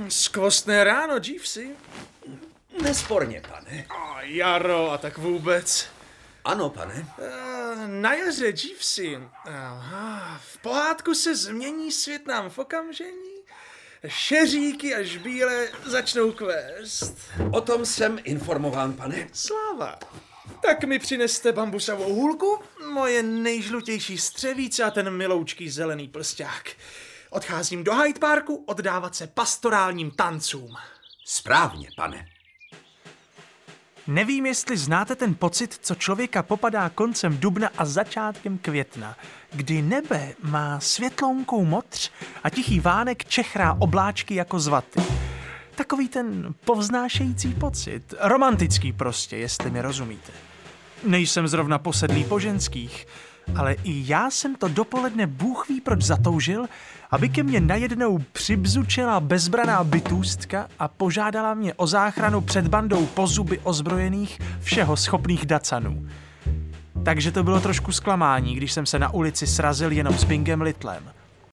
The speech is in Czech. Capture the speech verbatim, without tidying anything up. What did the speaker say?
Skvostné ráno, Jeevesy. Nesporně, pane. O, jaro, a tak vůbec. Ano, pane. Uh, na jaře, Jeevesy. Aha, v pohádku se změní svět nám v okamžení. Šeříky až bílé začnou kvést. O tom jsem informován, pane. Sláva. Tak mi přineste bambusovou hůlku, moje nejžlutější střevíce a ten miloučký zelený prsťák. Odcházím do Hyde Parku oddávat se pastorálním tancům. Správně, pane. Nevím, jestli znáte ten pocit, co člověka popadá koncem dubna a začátkem května, kdy nebe má světlounkou modř a tichý vánek čechrá obláčky jako z vaty. Takový ten povznášející pocit, romantický prostě, jestli mi rozumíte. Nejsem zrovna posedlý po ženských, ale i já jsem to dopoledne bůh ví proč zatoužil, aby ke mně najednou přibzučela bezbraná bytůstka a požádala mě o záchranu před bandou po zuby ozbrojených všeho schopných dacanů. Takže to bylo trošku zklamání, když jsem se na ulici srazil jenom s Bingem Littlem.